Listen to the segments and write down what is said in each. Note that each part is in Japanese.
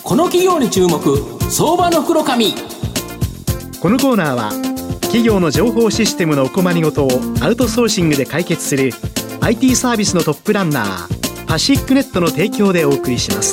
この企業に注目、相場の袋紙。 このコーナーは企業の情報システムのお困りごとをアウトソーシングで解決する IT サービスのトップランナーパシックネットの提供でお送りします。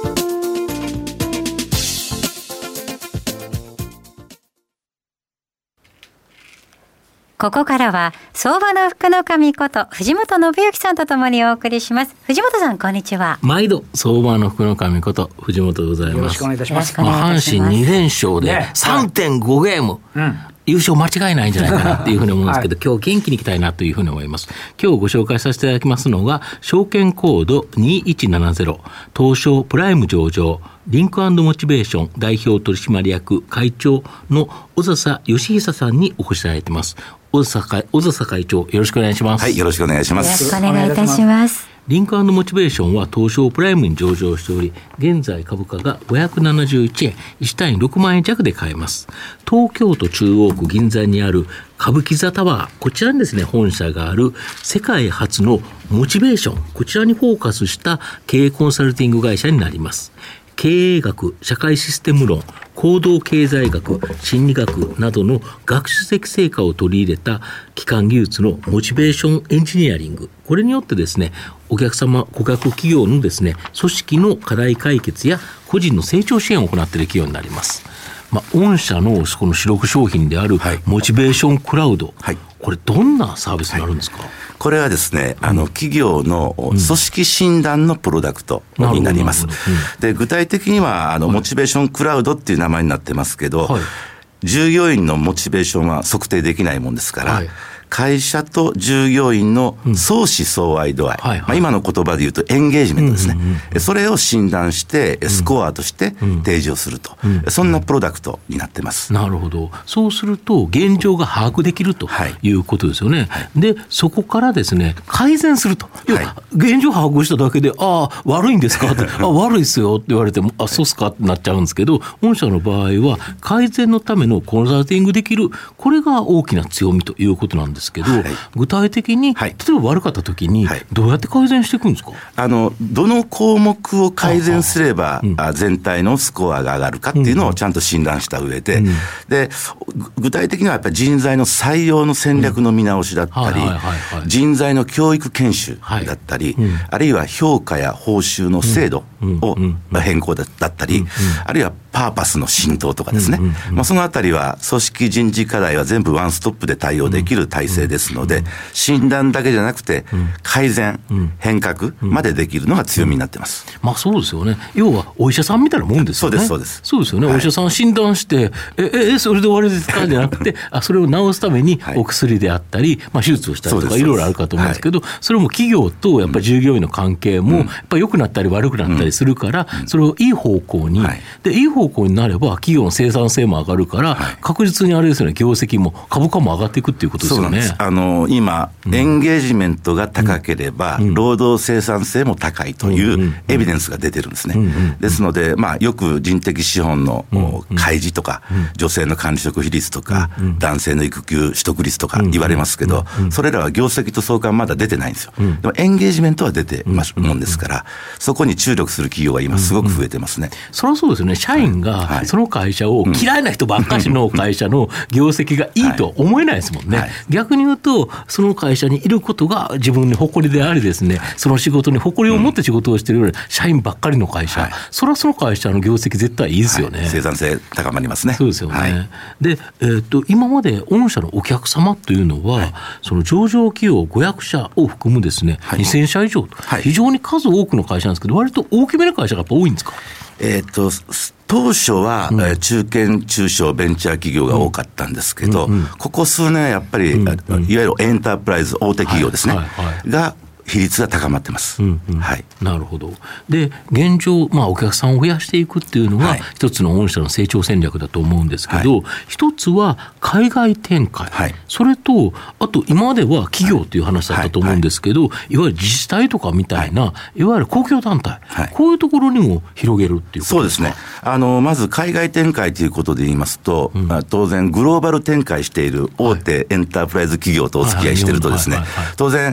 ここからは相場の福の神こと藤本信之さんとともにお送りします。藤本さん、こんにちは。 毎度相場の福の神こと藤本でございます。 よろしくお願いいたします。 阪神2連勝で 3.5 ゲーム、優勝間違いないんじゃないかなっていうふうに思うんですけど、今日元気にいきたいなというふうに思います。今日ご紹介させていただきますのが、証券コード2170東証プライム上場リンク&モチベーション代表取締役会長の小笹義久さんにお越しいただいています。小笹会長、よろしくお願いします。 はい、よろしくお願いします。 よろしくお願いいたします。 リンク&モチベーションは東証プライムに上場しており、現在株価が571円、1単位6万円弱で買えます。東京都中央区銀座にある歌舞伎座タワー、こちらにですね、本社がある世界初のモチベーション、こちらにフォーカスした経営コンサルティング会社になります。経営学、社会システム論、行動経済学、心理学などの学術的成果を取り入れた基幹技術のモチベーションエンジニアリング、これによってですね、お客様、顧客企業のですね、組織の課題解決や個人の成長支援を行っている企業になります。御社のこの主力商品であるモチベーションクラウド、これどんなサービスになるんですか？ これはですね、企業の組織診断のプロダクトになります。で、具体的にはモチベーションクラウドっていう名前になってますけど、従業員のモチベーションは測定できないもんですから、会社と従業員の相思相愛度合い、今の言葉で言うとエンゲージメントですね、それを診断してスコアとして提示をすると、そんなプロダクトになってます。 なるほど。そうすると現状が把握できるということですよね。で、そこからですね、改善すると。現状把握しただけで、悪いんですかって悪いですよって言われても、そうっすかってなっちゃうんですけど、御社の場合は改善のためのコンサルティングできる、これが大きな強みということなんですけど、具体的に、例えば悪かった時にどうやって改善していくんですか？ どの項目を改善すれば全体のスコアが上がるかっていうのをちゃんと診断した上で、で具体的にはやっぱり人材の採用の戦略の見直しだったり、人材の教育研修だったり、あるいは評価や報酬の制度を変更だったり、あるいはパーパスの浸透とかですね、そのあたりは組織人事課題は全部ワンストップで対応できる体制ですので、診断だけじゃなくて改善、変革までできるのが強みになってます。 そうですよね。要はお医者さんみたいなもんですよね。 そうです。 そうですよね。お医者さん診断してそれで終わりですかじゃなくてそれを治すためにお薬であったり、手術をしたりとかいろいろあるかと思うんですけど、それも企業とやっぱり従業員の関係もやっぱり良くなったり悪くなったりするから、それをいい方向に、でいい方向になれば企業の生産性も上がるから、確実にあれですよね、業績も株価も上がっていくっていうことですよね。 そうなんです。今エンゲージメントが高ければ、労働生産性も高いというエビデンスが出てるんですね。ですので、よく人的資本の開示とか、女性の管理職比率とか、男性の育休取得率とか言われますけど、それらは業績と相関まだ出てないんですよ。でもエンゲージメントは出てますもんですから、そこに注力する企業が今すごく増えてますね。 そりゃそうですよね。社員がその会社を嫌いな人ばっかしの会社の業績がいいとは思えないですもんね。逆に言うと、その会社にいることが自分に誇りでありですね、その仕事に誇りを持って仕事をしているような社員ばっかりの会社、それはその会社の業績絶対いいですよね。 生産性高まりますね。 そうですよね。で、今まで御社のお客様というのは、その上場企業500社を含むですね、2000社以上と、非常に数多くの会社なんですけど、割と大きめの会社がやっぱ多いんですか？ 当初は中堅中小ベンチャー企業が多かったんですけど、ここ数年やっぱり、いわゆるエンタープライズ大手企業ですね、が比率が高まってます。 なるほど。で、現状、お客さんを増やしていくっていうのが一つの御社の成長戦略だと思うんですけど、一つは海外展開、それとあと今までは企業という話だったと思うんですけど、いわゆる自治体とかみたいな、いわゆる公共団体、こういうところにも広げるっていうことですか？そうですね。まず海外展開ということで言いますと、当然グローバル展開している大手エンタープライズ企業とお付き合いしているとですね、当然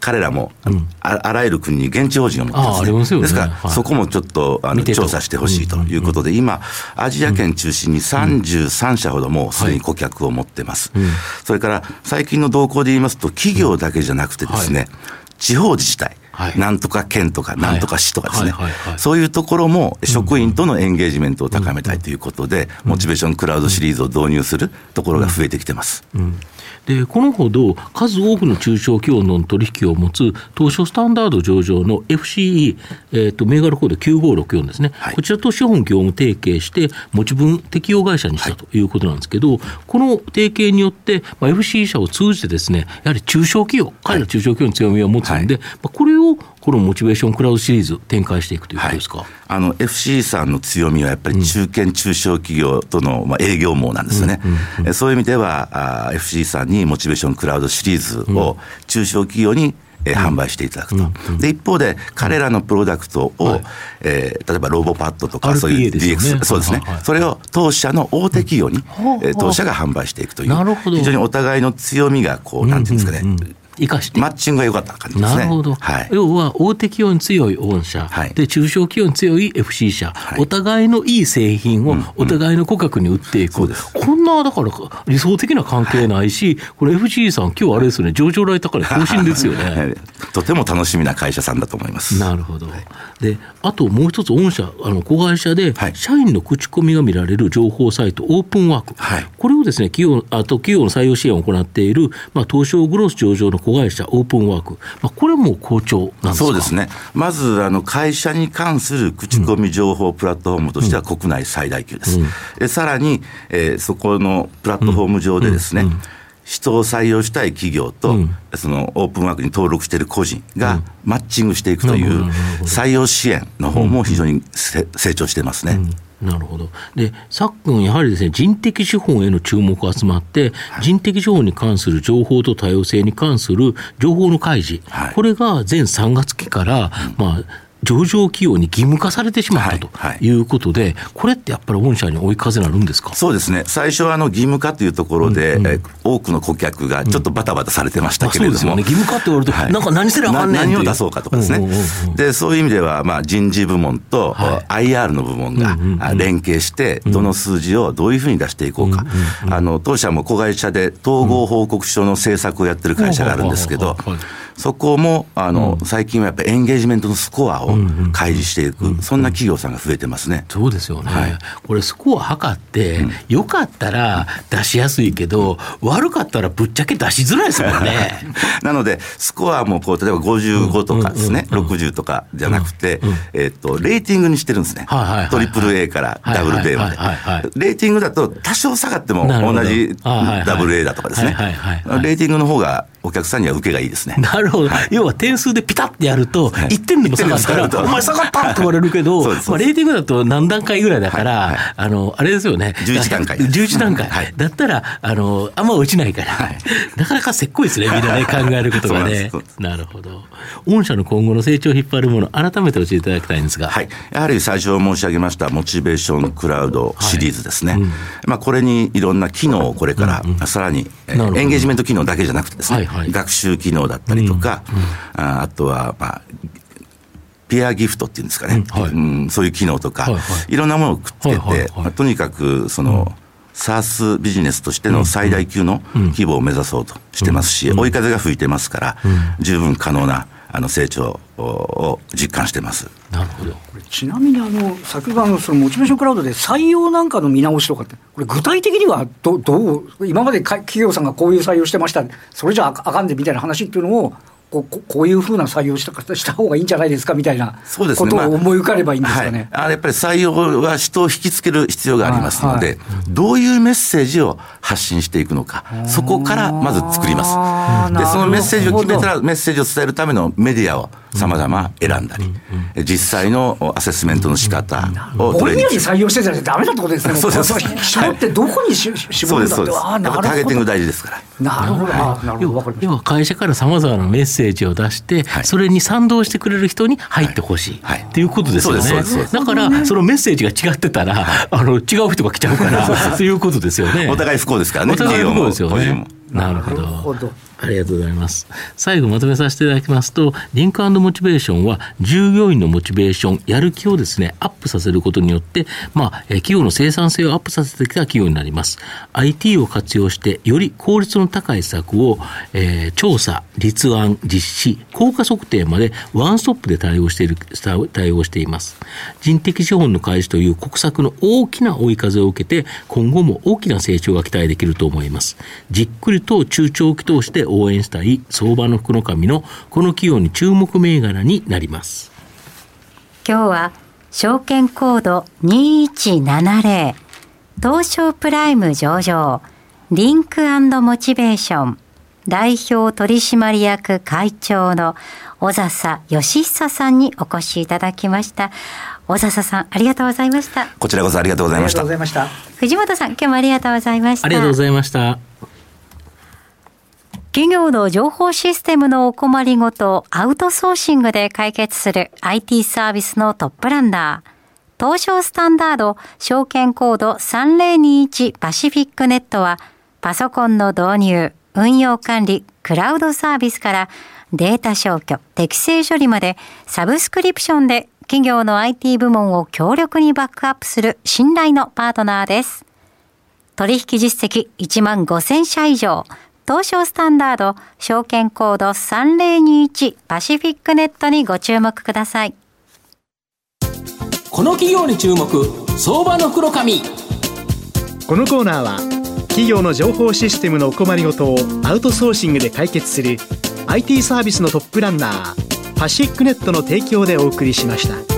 彼らも、あらゆる国に現地法人を持ってますね。 ありますよね。 ですから、そこもちょっと調査してほしいということで、今アジア圏中心に33社ほどもうすでに顧客を持ってます。それから最近の動向で言いますと、企業だけじゃなくてですね、地方自治体、なんとか県とかなんとか市とかですね、そういうところも職員とのエンゲージメントを高めたいということで、モチベーションクラウドシリーズを導入するところが増えてきてます。 でこのほど数多くの中小企業の取引を持つ東証スタンダード上場の FCE、銘柄コード9564ですね、こちらと資本業務提携して持ち分適用会社にしたということなんですけど、この提携によって、FCE 社を通じてですね、やはり中小企業、彼ら中小企業の強みを持つので、これをこのモチベーションクラウドシリーズ展開していくということですか。 FCE さんの強みはやっぱり中堅中小企業との営業網なんですよね。そういう意味ではFCE さんにモチベーションクラウドシリーズを中小企業に販売していただくと。で一方で彼らのプロダクトを、例えばロボパッドとかそういう DX、そうですね、それを当社の大手企業に、当社が販売していくという、非常にお互いの強みがこう、なんていうんですかね、 生かしてマッチングが良かった感じですね。 なるほど、要は大手企業に強い御社、で中小企業に強い FC 社、お互いのいい製品をお互いの顧客に売っていく、こんなだから理想的な関係ないし、これ FC さん今日あれですよね、上場来高値更新ですよねとても楽しみな会社さんだと思います。 なるほど、であともう一つ御社子会社で社員の口コミが見られる情報サイトオープンワーク、これをですね企業の採用支援を行っている、東証グロース上場の子会社オープンワーク、これも好調なんですか。 そうですね、まず会社に関する口コミ情報プラットフォームとしては国内最大級です。でさらに、そこのプラットフォーム上でですね、人を採用したい企業と、そのオープンワークに登録している個人がマッチングしていくという採用支援の方も非常に成長してますね。 なるほど。で昨今やはりですね、人的資本への注目が集まって、人的資本に関する情報と多様性に関する情報の開示、これが前3月期から、上場企業に義務化されてしまったということで、これってやっぱり御社に追い風になるんですか。 そうですね、最初は義務化というところで、多くの顧客がちょっとバタバタされてましたけれども、 そうですよね、義務化って言われると、なんか何せなあかんねんっていう、 何を出そうかとかですね、でそういう意味では、人事部門と IR の部門が連携して、どの数字をどういうふうに出していこうか、当社も子会社で統合報告書の制作をやってる会社があるんですけど、そこも最近はやっぱりエンゲージメントのスコアを開示していく、そんな企業さんが増えてますね。 そうですよね、これスコア測って、よかったら出しやすいけど、悪かったらぶっちゃけ出しづらいですもんねなのでスコアも例えば55とかですね、60とかじゃなくて、レーティングにしてるんですね。トリプル A からダブル A まで、レーティングだと多少下がっても同じダブル A だとかですね、レーティングの方がお客さんには受けがいいですね。 なるほど、要は点数でピタッてやると1点でも下がったらお前下がったって言われるけど、レーティングだと何段階ぐらいだから、あれですよね、 11段階 11段階だったらあんま落ちないから、なかなかせっこいですね、みんなね考えることがねなるほど。御社の今後の成長を引っ張るもの、改めて教えていただきたいんですが、 やはり最初申し上げましたモチベーションクラウドシリーズですね、これにいろんな機能をこれからさらにエンゲージメント機能だけじゃなくてですね、学習機能だったりとか、あとはペアギフトっていうんですかね、そういう機能とか、いろんなものをくっつけて、とにかくそのSaaS ビジネスとしての最大級の規模を目指そうとしてますし、追い風が吹いてますから、十分可能な成長を実感してます。 なるほど。 これちなみに先ほどそのモチベーションクラウドで採用なんかの見直しとかって、これ具体的にはどう今まで企業さんがこういう採用してました、それじゃあかんでみたいな話っていうのをこういうふうな採用した方がいいんじゃないですかみたいなことを思い浮かればいいんですかね。 やっぱり採用は人を引きつける必要がありますので、どういうメッセージを発信していくのか、そこからまず作ります。でそのメッセージを決めたら、メッセージを伝えるためのメディアを様々選んだり、実際のアセスメントの仕方をぼんやり採用してたらダメだってことですね。そうです。絞ってどこに絞るんだって、 やっぱターゲティング大事ですから。 なるほど、なるほど。 要は会社から様々なメッセージを出して、それに賛同してくれる人に入ってほしいっていうことですよね。だからそのメッセージが違ってたら違う人が来ちゃうからということですよね。 お互い不幸ですからね。 お互い不幸ですよね。なるほど。 ありがとうございます。最後まとめさせていただきますと、リンク&モチベーションは従業員のモチベーション、やる気をですね、アップさせることによって、企業の生産性をアップさせてきた企業になります。IT を活用してより効率の高い施策を、調査、立案、実施、効果測定までワンストップで対応しています。人的資本の開示という国策の大きな追い風を受けて、今後も大きな成長が期待できると思います。じっくりと中長期投資で応援したい相場の福の神のこの企業に注目銘柄になります。 今日は証券コード2170東証プライム上場リンク&モチベーション代表取締役会長の小笹義久さんにお越しいただきました。小笹さん、ありがとうございました。 こちらこそありがとうございました。 藤本さん、今日もありがとうございました。 ありがとうございました。 企業の情報システムのお困りごとをアウトソーシングで解決する IT サービスのトップランナー、東証スタンダード証券コード3021パシフィックネットは、パソコンの導入、運用管理、クラウドサービスからデータ消去、適正処理までサブスクリプションで企業の IT 部門を強力にバックアップする信頼のパートナーです。取引実績15,000社以上、東証スタンダード証券コード3021パシフィックネットにご注目ください。 この企業に注目、相場の福の神。 このコーナーは企業の情報システムのお困りごとをアウトソーシングで解決する IT サービスのトップランナーパシフィックネットの提供でお送りしました。